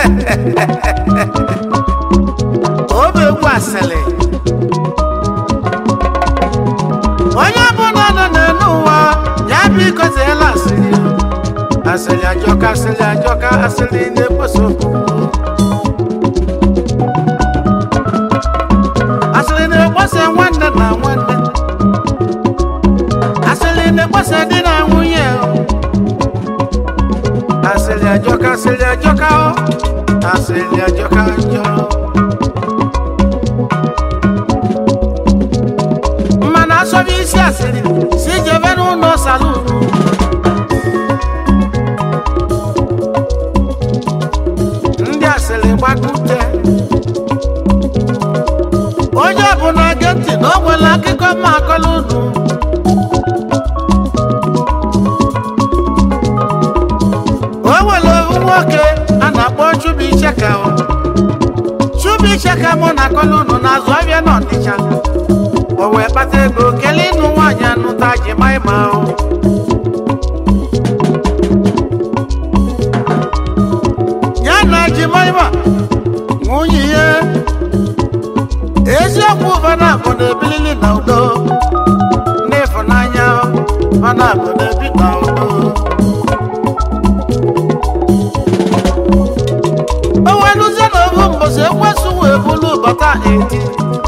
obe kwasịrị onye ọbụla nọ n'ụwa ya biko zeela asịrị ajọka asịrị na-ekposa asịrị na-ekposa nwanne na nwanne asịrị na-ekposa di na nwunye asịrị ajọka asịrị ajọka njọ mmanụ asọbi isi asịrị si jebe n'ụlọ salun ndị asịrị gbadute onye ọbụla ge ntị na o nwere akụkọ mma akọla unu o nwere ohu nwoke a na-akpọ Chubuicheka mụ na akọla unu na-azụ ahịa n'Ọnịcha o wee kpata ego kelee ịnụ nwaanyị anụta Jimaịma ya na Jimaịma nwunye ya eziokwu vanabụ na-ebilili na udo n'ịfụnanya vanabụ na-ebi na udo o weluzie na obu mbosi ekwesu wee bulu bata eti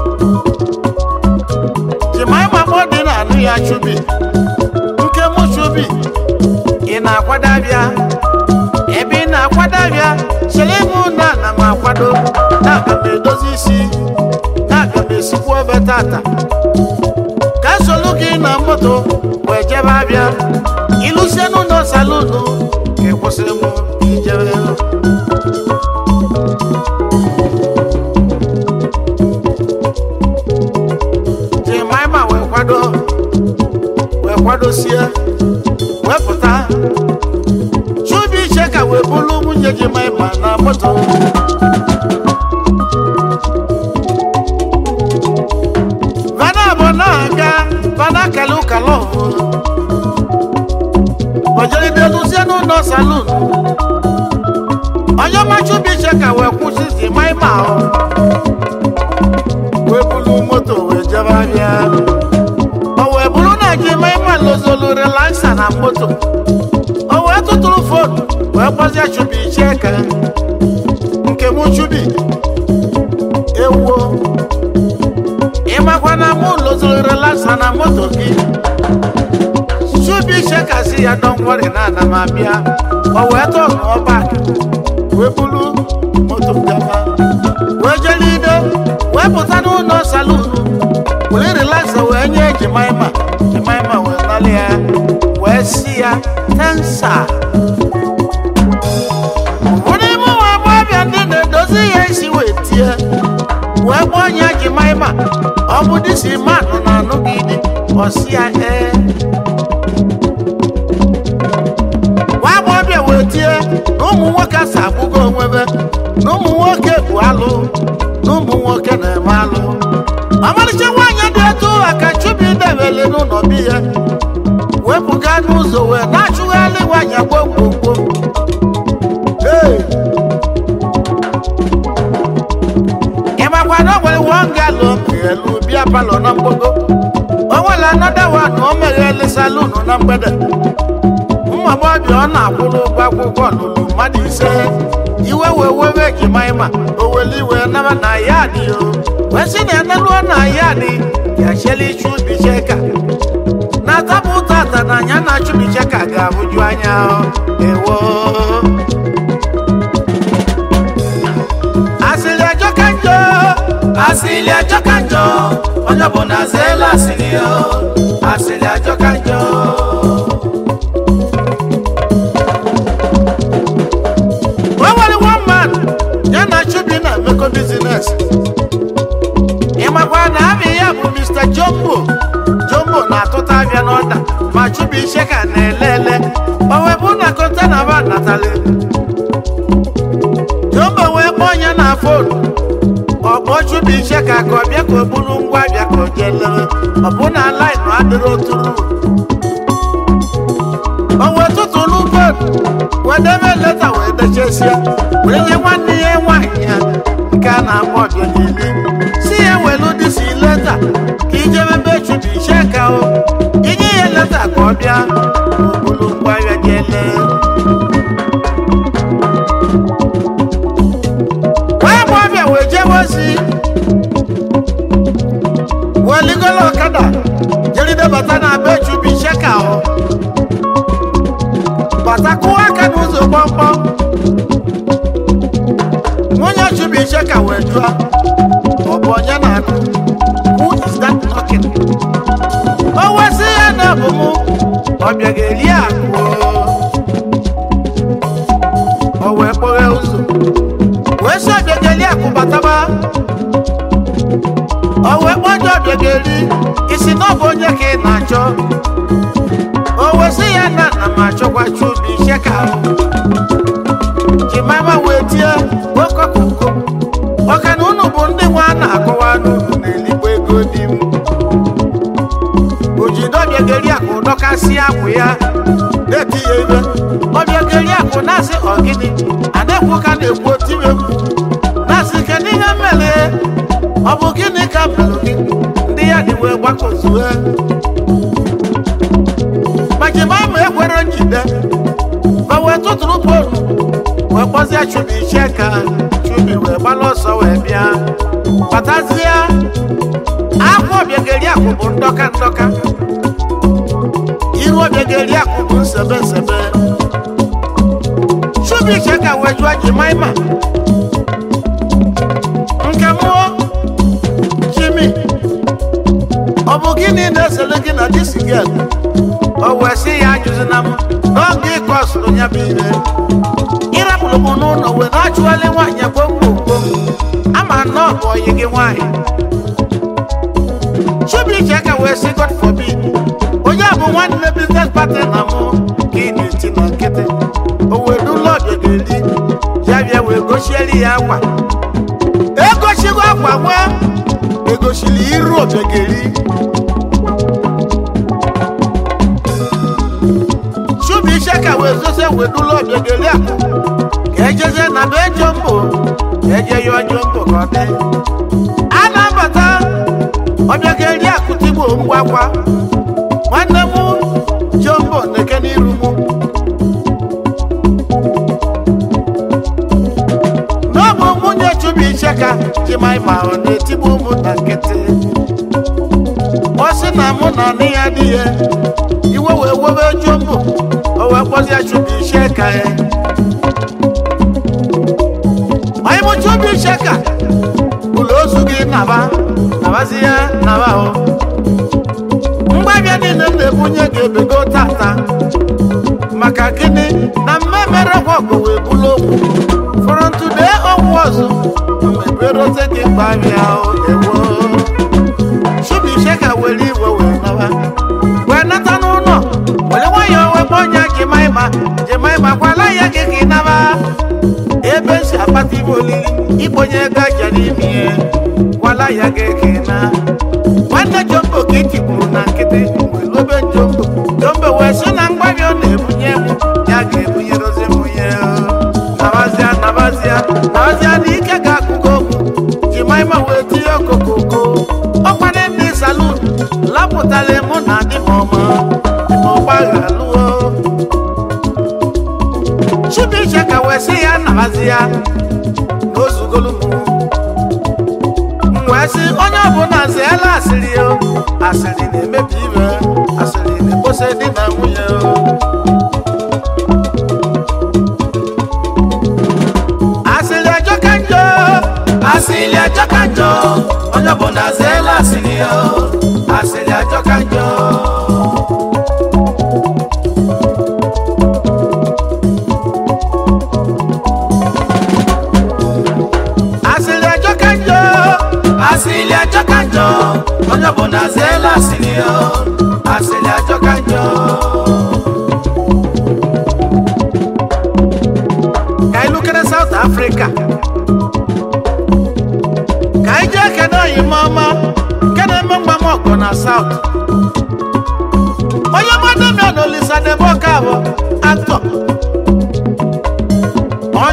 Jimaịma dị na anụ ya Chubi nke mụ Chubi ị na-akwadabịa ebe ị na-akwadabịa chere mụ na ana m akwado na-aga m edozi isi na-aga m esikwu ofe tata ka solu gị na moto wee jebe abịa ịlụsie n'ụlọ salunu ka ịkwụsịrị m ijebe Jimaịma wee kwadosie wee pụta Chubuicheka wee bulu nwunye Jimaịma na moto vanabụ na-aga vanakele ụkalọ ojerideluzie n'ụlọ salun onye ọma Chubuicheka wee kwụsị Jimaịma wee bulu moto wee jebe abịa o wee bụrụ na Jimaịma lozolu relaksa na moto o wee tụtụrụ fonu wee gbazie Chubuicheka nke mụ Chubi ewuo ịmakwa na mụ lozolu relaksa na moto gị Chubuicheka si ya don't worry na ana m abịa o wee tọnụ ọba wee bulu moto gaba wee jelido wee pụta n'ụlọ salun were relaksa wee nye Jimaịma wee nalị ya wee si ya tensa ụfọdụ ime ụwa agbọghọbịa ndị na-edozi ya isi wee tie wee gbaa onye Jimaịma ọ bụ disi mmadụ na-anụ gị dị ọsi ya nwa agbọghọbịa wee tie na ụmụ nwoke asa agbụgo onwebe na ụmụ nwoke bụ alụ na ụmụ nwoke na-eme alụ ọmalịcha nwaanyị dị etu aka Chubi debele n'ụlọ bi ya wepụga n'ụzọ wee na-achụgharị nwaanyị gbogbo ịmakwa na o nwere wongalụ elu bịa palọ na mgbogo o nwere anọda wan o meghele salun na mgbede mmamọbịa ọ na-akwụrụ ụgwọ akwụkwọ lụrụ mmadụ 5 iwe wee wewe Jimaịma o weli iwe naba na ya dị wee sị na eneluo na ya dị ya cheli Chubuicheka na tabụ tata na anya na Chubuicheka ga-abụju anya ewo asịrị ajọka njọ onye bụ na zela asịrị ajọka njọ o nwere one man ya na Chubi na-emekọ bizines ịmakwa na abịa ya bụ Mr. Jumbo na-atụta abịa n'ọda ma Chubuicheka na-elele o wee bụ na kontena ba natali Jumbo wee kpọọ onye na fonu ọ kpọọ Chubuicheka ka ọ bịa ka o buru ngwa bịa ka o jee lere ọ bụ na laịnụ adịrị oturu o wee tụtụrụ fonu wee debe leta wee mechesia were nye nwanne ya nwaanyị ya nke a na-akpọ Obiageli si ya welu disi leta ka ijebe be Chubuisheka o inye ya leta ka ọ bịa obulu ngwa ya jele wee bụ ọbịa wee jebe ozi weligolo ọkada jeride bata na be Chubuisheka o bata kụwa aka n'ụzọ kpọmkpọm nwunye Chubuisheka wee jụọ ọ bụ onye na-akụ who is that knocking o wesị ya na bụ mụ Obiageli akụ o wee kpọghe ụzọ wee sị Obiageli akụ bataba o wee kpọjọ Obiageli isi na ọ bụ onye ka ị na-achọ o wesị ya na m achọkwa Chubuisheka Jemima wee tie okokoko ọka na unu bụ ndị nwa a na-akọwa n'unu na-elikwa ego di m ojido Obiageli akụ dọkasị akwụ ya na-eti ya ibe Obiageli akụ na-asị ọgịnị a na-ekwu ka na-ekwu otiwe mkpu na-asị kedu ihe mere ọ bụ gịnị ka melụ gị ndị ya dị wee gbakọzue ma Jemima ekwere njide ma wee tụtụrụ polu wee kpọzie Chubuisheka Chubi wee gbalụ ọsọ wee bịa batazie akwa Obiageli akụ bụ ndọka ndọka iru Obiageli akụ bụ nsebe nsebe Chubuisheka wee jụọ Jemima nke mụọ Jimi ọ bụ gịnị na-esele gị na disi girl o wee sị ya ajụzina m n'oge ịkọ ọsụrụ ya bụ ire ịrapụrụ m n'ụlọ wee na-achụghalị nwaanyị gbomgbomgbom ama na ọ bụ onye gị nwaanyị Chubuisheka wee sị God forbid onye a bụ nwanne business partner na mụ ka ị na-eti na nkịtị o wee dula Obiageli ya bịa wee gosieli ya akwa egosigo akwa nwee egosili iru Obiageli Chubuisheka wee zozie wee dula Obiageli akụ ka ejeze na be Jombo ka eje yọọ Jombo ka ọ dị a na-abata Obiageli akụ tigbo mgbakwa nwanne m Jombo na-eke n'iru m n'ọbụ nwunye Chubuisheka Jemima ọ na-etigbu ụmụ na nkịtị ọ sị na mụ na nne ya dị ya iwe wee webe Jombo o wee kpọzie Chubuisheka ya anyị bụ Chubuisheka ụlọ ozu gị nabazi ya naba o mgbabịa niile na-ebunye ga-ebego tata maka gịnị na mmemere ọgụ wee bụlụ okwu fọrọ ntụde ọnwụ ọzọ mmeberote gị mgbabịa ewo Chubuisheka were iwe wee naba wee nata n'ụlọ were nwayọọ wee kpọnya Jemima gwala ya gị ka ị naba ebe si akpata ibe olili ikponye ego aja n'ime ihe gwala ya gị ka ị na nwanne Jombo ka itigburu na nkịtị mgbe lobe Jombo wee sị na mgbabịa ọ na-ebunye m ya ga-ebunyerozi m ya nabazia na ike ga-akụgo okwu Jemima wee tinye okokoko ọkwanye ndị salun lapụtara mụ na dị m ọma ọgbagha lụọ Chubuisheka wee sị ya nabazia na ozugolu m wee sị onye ọbụla zeela asịrị asịrị na-emebi ibe asịrị na-ekpose di na nwunye asịrị ajọka njọ onye ọbụla zeela asịrị ajọka njọ asịrị ajọka njọ onye ọbụla zeela asịrị ajọka njọ ka anyị lukere South Africa ka anyị jee kene oyima ọma nke na-eme mgbamọgụ na South onye mmadụ na Olisa Deboka bụ aktọ ọ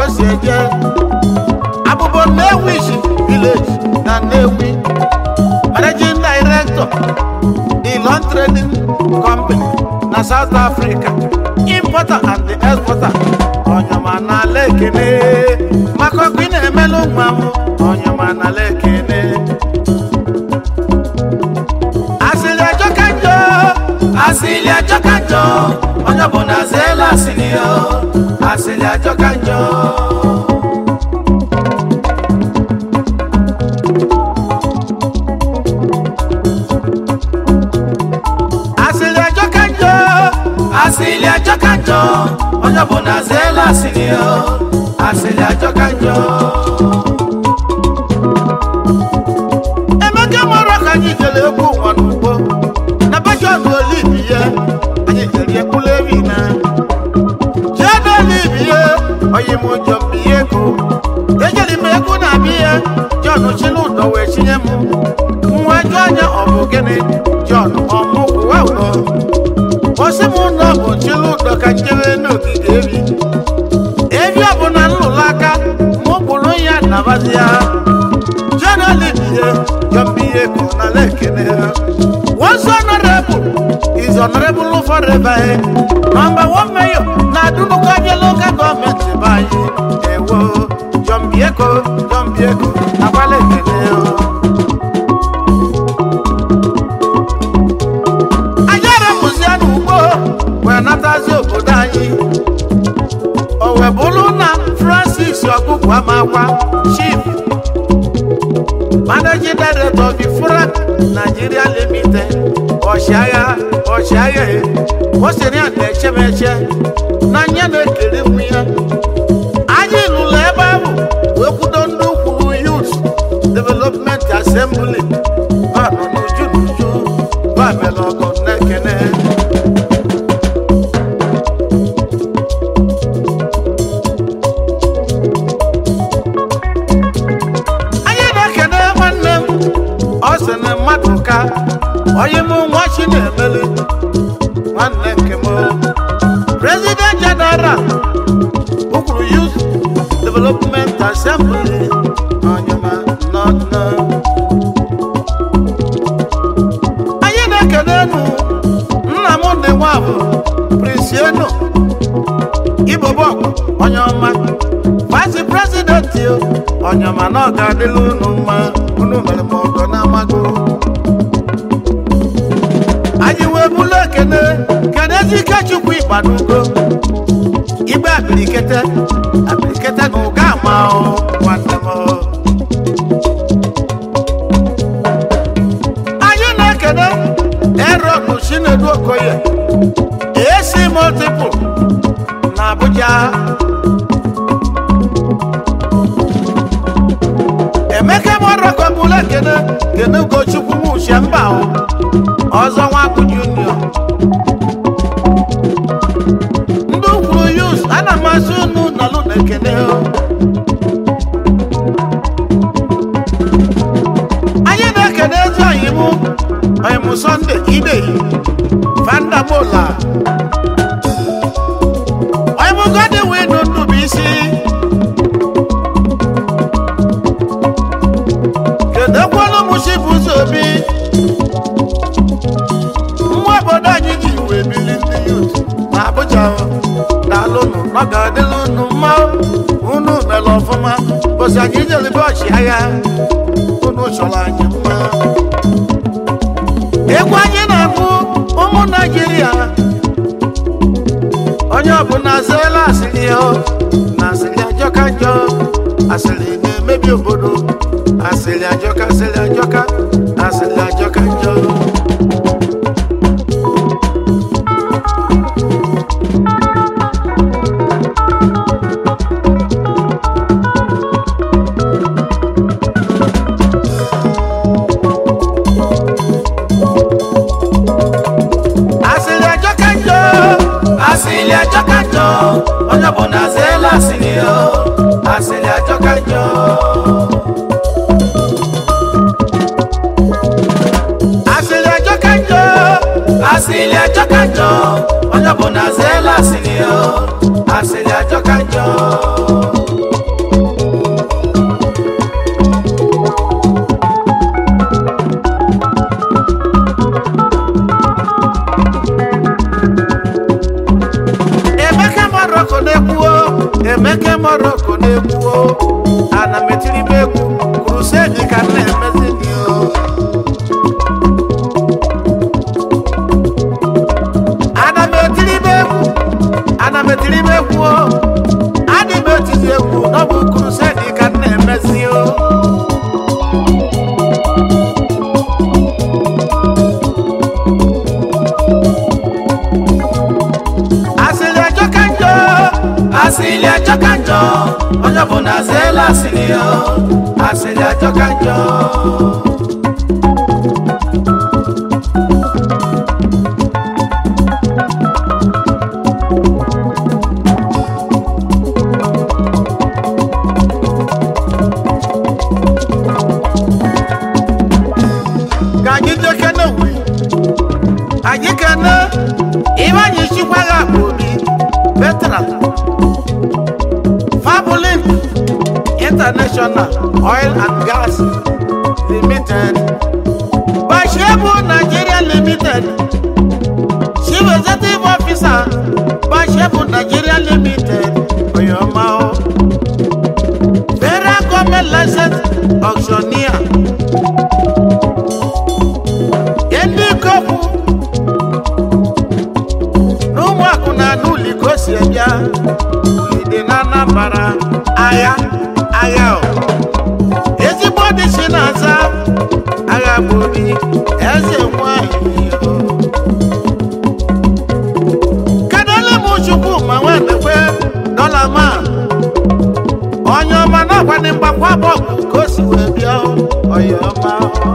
si eje abụbọ Nnewi village na Nnewi managing director Elon Trading Company na South Africa importer and exporter onyoma na lekene maka ọkụ ị na-emelu nwa m onyoma na lekene asili ajoka njọ asili ajoka njọ onye bụ na zela asili yo asili ajoka njọ asili ajoka njọ asili ajoka njọ onye bụ na zela asili yo asili ajoka njọ emeka mara ka anyị jere egwu ụwa n'ugbo na John Olivie anyị jere ekwulewi na John Olivie oyi m jọmbiye ego ejeri m ego na abịa John chili ụdọ wee chinye m nwa jụ anya ọ bụ gịnị John ọmụgwụwa ụlọ osi m ụlọ bụ chili ụdọ ka njere n'ogige ebi ọbụla nlụlụ aka mụ bụrụ ya nabazi ya John Olivie jọmbiye ego na lekene once honorable is honorable forever. Number one mayor na Dunukabia local government by Ewo Jombieko Abale Keneo Ayara Muzianu Ugo Wenatazo Kodai Owebuluna Francis Yogukwamawa Chief Managing Director of the Furak Nigeria Limited Oshaya what's the name of the Chemeche Nanyana Kirimuya Aji Luleba we could do Youth Development Assembly Babylon Nekene Ayana Kene one Osana Matuka Oyimu watching Emily one Nekemo President General Ukuru Youth Development Assembly Onyama not now Ayana Kanenu Namonde Wabu Prisiano Ibobok Onyama Vice President Onyama Noga Dilunuma Unumelmoto Namago Ajiwe bula kene zika chukwu ikpanugo Ibe aplikete n'ụga ma o nwanne m Anyị na-ekene Erok Chinedu Okoye AC Multiple na Abuja Emeka Moroko bula kene Ugochukwu Mushemba o Ọzọ Nwankụ Junior ndị Ukuru Youth ana amasị unu nọlụ na-ekene anyị na-ekene ezi ọyịmụ Sunday Ideyi Vandamola ọyịmụ Godwin Ndubuisi kedekwala Mushibu Obi obodo anyị ji wee bili ndị youth na Abuja dalụnụ maka dịlụnụ mma unu mere ọfụma bụsị anyị jelibe ọchịagha unu chọrọ anyị mma egwu anyị na-akpụ ụmụ Naịjirịa onye ọbụla zela asịrị ya na asịrị ajọka njọ asịrị na-emebi obodo asịrị ajọka asịrị ajọka njọ Asili ajoka njọ onye bụ na zela asili yo asili ajoka njọ asili ajoka njọ asili ajoka njọ onye bụ na zela asili yo asili ajoka njọ nke Morocco na-egwu ana metiri m egwu crusade ka na-emezi ana metiri m egwu adị m etiti egwu n'ọbụ crusade ka na-emezi asili achoka njọ onye bụ na zela asili yo asili achoka njọ ka anyị jekene uwe anyị kene iwe anyị chikwaghị akpa obi veteran Fabulin International Oil and Gas Limited, Bashebu Nigeria Limited, Chief Executive Officer, Bashebu Nigeria Limited, Oyomao, Federal Government License Auctioneer, Endi Kofu, Numakuna Nuli Kosiebia. Nambara aya ezigbo dị si na-aza agha bobi eze nwanyị kadole m chukwu ma nwedekwe dọla ma onye ọma n'ọkwanye mgbakwa bọọbụ ka o si wee bịa onye ọma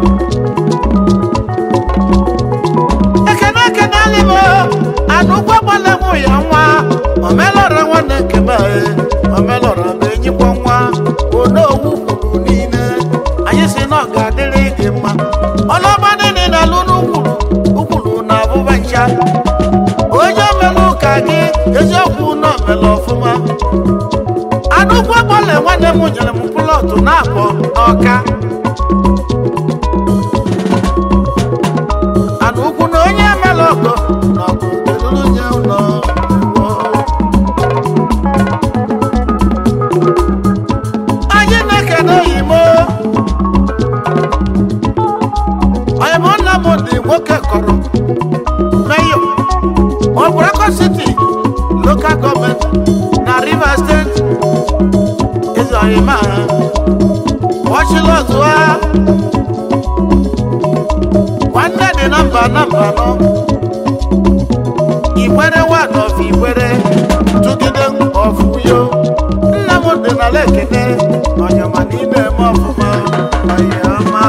ekene alimo anụ ụgwọ gbale mụ ya nwa omelọra nwanne nke m omelọra bụ enyikwa nwa onowu kwuru niile anyị si na ọ ga-adịrị gị mma ọlọba niile na-alụ n'ukwuru na abụba ncha onye omelu ụka gị eziokwu na omelu ọfụma anụkwu gbale nwanne m nyere m plọtụ na-akpọ n'ọka anụkwu na onye emelu ọgọ na ọgụ delulu nye ụlọ nwoke kọrọ mayor Obrako City local government na Rivers State Ezoyima Washilozua nwanne dị namba no Igbere one of Igbere tugide of Uyo nna m dị na lekene onyama n'ime m ọfụma ayama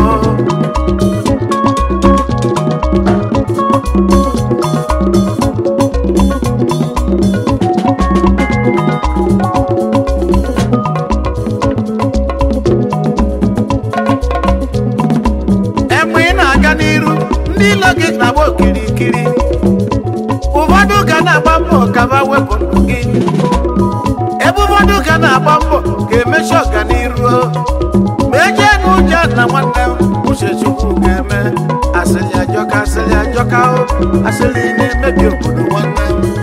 ndị logik na-agba okirikiri ụfọdụ ga na-agba mbọ ka ba wepụ ndụ gị ebe ụfọdụ ga na-agba mbọ ga-emechi ọganiru ma eje n'ụjọ na nwanne uche Chukwu ga-eme asịrị ajọka asịrị na-emebi obodo nwanne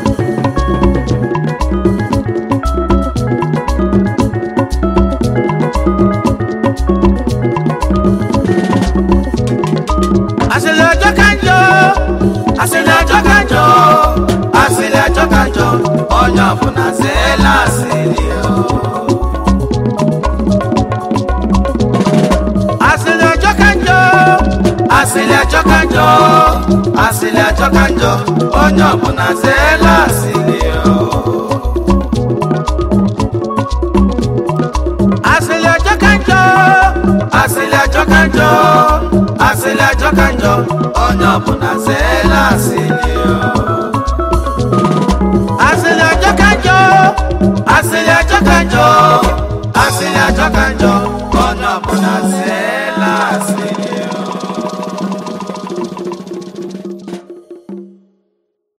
asịrị ajọka njọ onye ọbụla zela asịrị asịrị ajọka njọ asịrị ajọka njọ onye ọbụla zela asịrị asịrị ajọka njọ asịrị ajọka njọ onye ọbụla zela asịrị asịrị ajọka njọ asịrị ajọka njọ onye ọbụla zela